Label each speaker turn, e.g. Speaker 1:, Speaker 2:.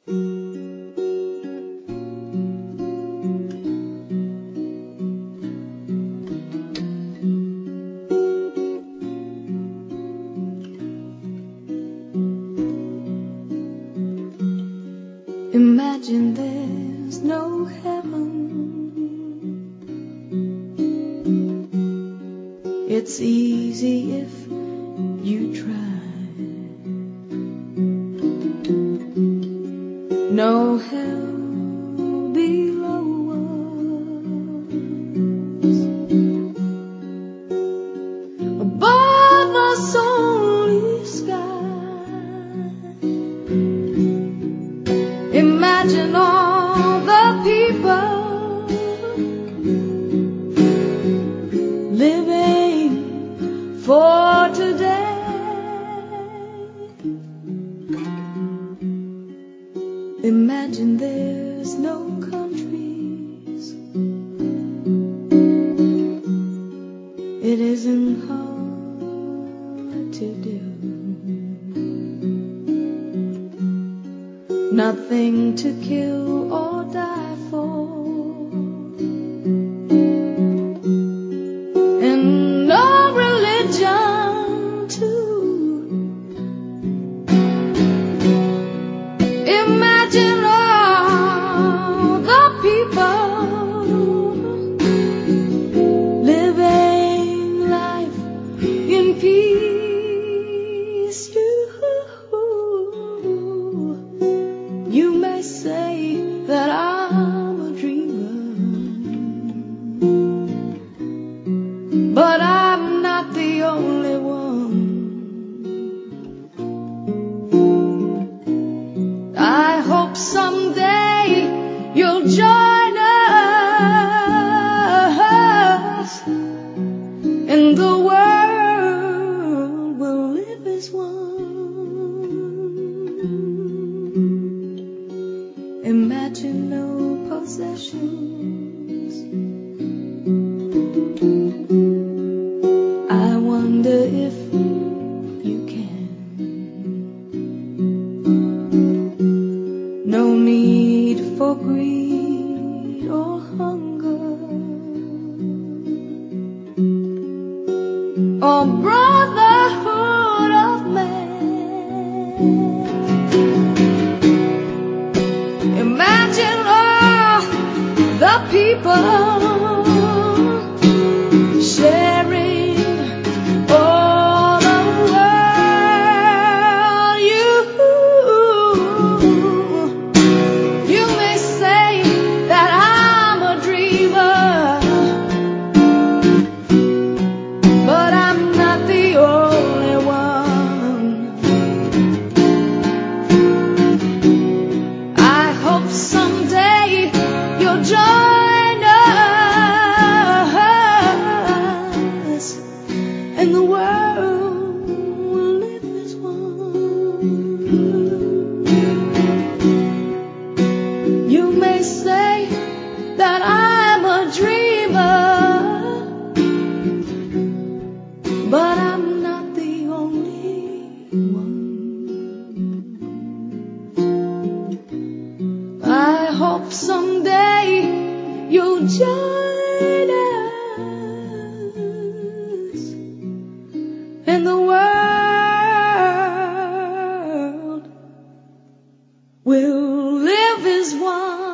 Speaker 1: Imagine there's no heaven. It's easy if you try. No hell below us. Above us only sky. Imagine all the people living for today. Imagine there's no countries. It isn't hard to do. Nothing to kill or die for, and no religion too. Imagine all the people living life in peace too. You may say that I'm a dreamer, but I'm not the only one. I hope someday you'll join us, and the world will live as one. Imagine no possessions. I wonder if you can. No need for greed or hunger, or brotherhood of man. Imagine all the people sharing all the world. You may say that I'm a dreamer, but I'm not the only one. I hope someday you'll join us, and the world will live as one. You may say that I'm a dreamer, but I'm not the only one. I hope someday you'll join us, and the world will live as one.